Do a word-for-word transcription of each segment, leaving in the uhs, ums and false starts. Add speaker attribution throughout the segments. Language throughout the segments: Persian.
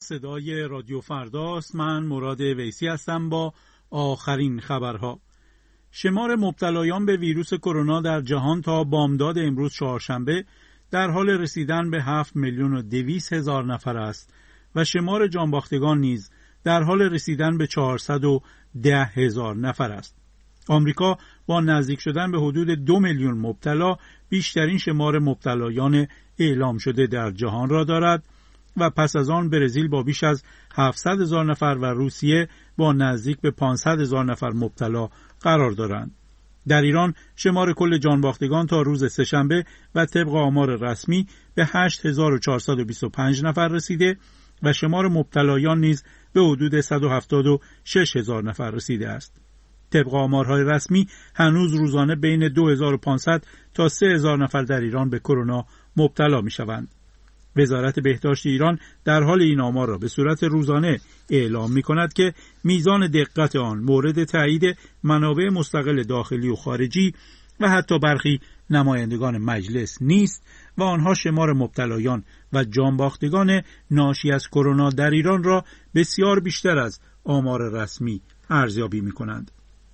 Speaker 1: صدای رادیو فرداست. من مراد ویسی هستم با آخرین خبرها. شمار مبتلایان به ویروس کرونا در جهان تا بامداد امروز چهارشنبه در حال رسیدن به هفت میلیون و دویست هزار نفر است و شمار جانباختگان نیز در حال رسیدن به چهارصد و ده هزار نفر است. آمریکا با نزدیک شدن به حدود دو میلیون مبتلا بیشترین شمار مبتلایان اعلام شده در جهان را دارد و پس از آن برزیل با بیش از هفتصد هزار نفر و روسیه با نزدیک به پانصد هزار نفر مبتلا قرار دارند. در ایران شمار کل جانباختگان تا روز سه‌شنبه و طبق آمار رسمی به هشت هزار و چهارصد و بیست و پنج نفر رسیده و شمار مبتلایان نیز به حدود صد و هفتاد و شش هزار نفر رسیده است. طبق آمارهای رسمی هنوز روزانه بین دو هزار و پانصد تا سه هزار نفر در ایران به کرونا مبتلا می شوند. وزارت بهداشت ایران در حال این آمار را به صورت روزانه اعلام می کند که میزان دقت آن مورد تایید منابع مستقل داخلی و خارجی و حتی برخی نمایندگان مجلس نیست و آنها شمار مبتلایان و جانباختگان ناشی از کرونا در ایران را بسیار بیشتر از آمار رسمی ارزیابی می کنند.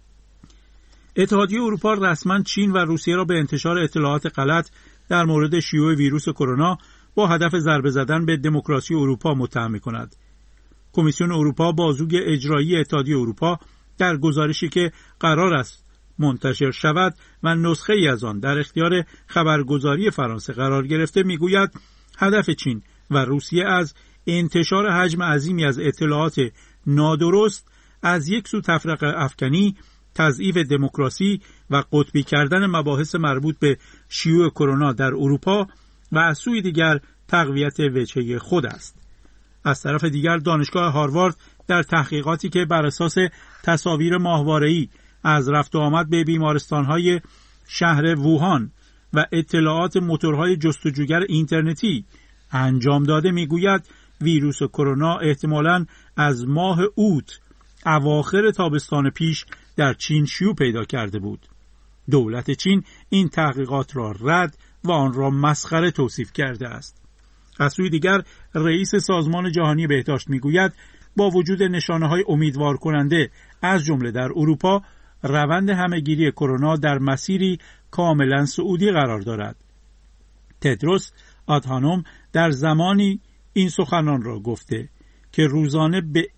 Speaker 1: اتحادیه اروپا رسما چین و روسیه را به انتشار اطلاعات غلط در مورد شیوع ویروس کرونا با هدف ضربه زدن به دموکراسی اروپا متهم می‌کند. کمیسیون اروپا بازوی اجرایی اتحادیه اروپا در گزارشی که قرار است منتشر شود و نسخه‌ای از آن در اختیار خبرگزاری فرانسه قرار گرفته میگوید هدف چین و روسیه از انتشار حجم عظیمی از اطلاعات نادرست از یک سو تفرقه افکنی، تضعیف دموکراسی و قطبی کردن مباحث مربوط به شیوع کرونا در اروپا و از سوی دیگر تقویت وجهه خود است. از طرف دیگر دانشگاه هاروارد در تحقیقاتی که بر اساس تصاویر ماهواره‌ای از رفت و آمد به بیمارستان‌های شهر ووهان و اطلاعات موتورهای جستجوگر اینترنتی انجام داده میگوید ویروس کرونا احتمالاً از ماه اوت اواخر تابستان پیش در چین شیوع پیدا کرده بود. دولت چین این تحقیقات را رد و آن را مسخره توصیف کرده است. از سوی دیگر رئیس سازمان جهانی بهداشت میگوید با وجود نشانه‌های امیدوار کننده از جمله در اروپا، روند همه‌گیری کرونا در مسیری کاملا صعودی قرار دارد. تدروس آدهانوم در زمانی این سخنان را گفته که روزانه به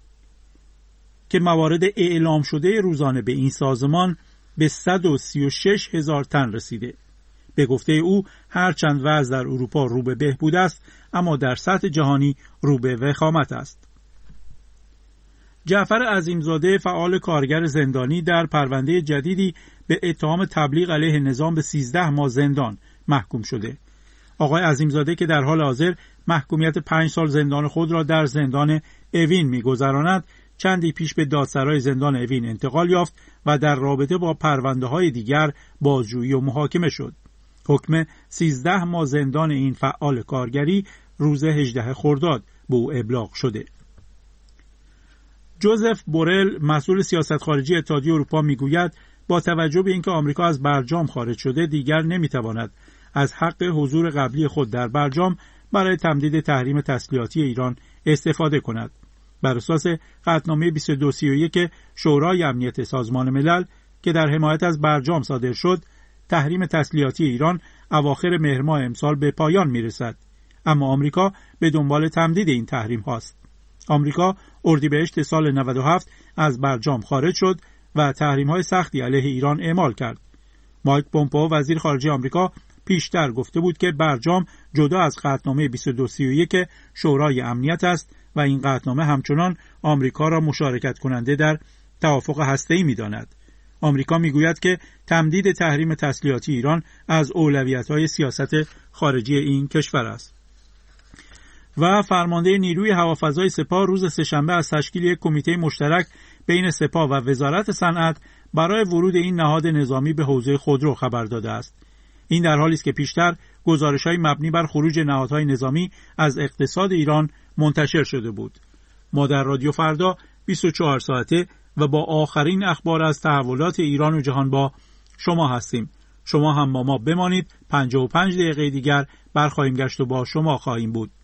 Speaker 1: که موارد اعلام شده روزانه به این سازمان به صد و سی و شش هزار تن رسیده. به گفته او هرچند وضع در اروپا رو به بهبود است اما در سطح جهانی رو به وخامت است. جعفر عظیمزاده فعال کارگر زندانی در پرونده جدیدی به اتهام تبلیغ علیه نظام به سیزده ماه زندان محکوم شده. آقای عظیمزاده که در حال حاضر محکومیت پنج سال زندان خود را در زندان اوین می‌گذراند، چندی پیش به دادسرای زندان اوین انتقال یافت و در رابطه با پرونده‌های دیگر بازجویی و محاکمه شد. حکم سیزده ماه زندان این فعال کارگری روز هجدهم خرداد به او ابلاغ شده. جوزف بورل مسئول سیاست خارجی اتحادیه اروپا میگوید با توجه به اینکه آمریکا از برجام خارج شده دیگر نمیتواند از حق حضور قبلی خود در برجام برای تمدید تحریم تسلیحاتی ایران استفاده کند. بر اساس قطعنامه بیست و دو سی و یک شورای امنیت سازمان ملل که در حمایت از برجام صادر شد، تحریم تسلیحاتی ایران اواخر مهر ماه امسال به پایان میرسد. اما آمریکا به دنبال تمدید این تحریم هاست. آمریکا اردیبهشت سال نود و هفت از برجام خارج شد و تحریم های سختی علیه ایران اعمال کرد. مایک پومپئو وزیر خارجه آمریکا پیشتر گفته بود که برجام جدا از قطعنامه بیست و دو سی و یک شورای امنیت است و این قطعنامه همچنان آمریکا را مشارکت کننده در توافق هسته‌ای می‌داند. آمریکا میگوید که تمدید تحریم تسلیحاتی ایران از اولویت‌های سیاست خارجی این کشور است. و فرمانده نیروی هوافضای سپاه روز سه‌شنبه از تشکیل یک کمیته مشترک بین سپاه و وزارت صنعت برای ورود این نهاد نظامی به حوزه خودرو خبر داده است. این در حالی است که پیشتر گزارش‌های مبنی بر خروج نهادهای نظامی از اقتصاد ایران منتشر شده بود. ما در رادیو فردا بیست و چهار ساعته و با آخرین اخبار از تحولات ایران و جهان با شما هستیم. شما هم با ما بمانید. پنجاه و پنج دقیقه دیگر برخواهیم گشت و با شما خواهیم بود.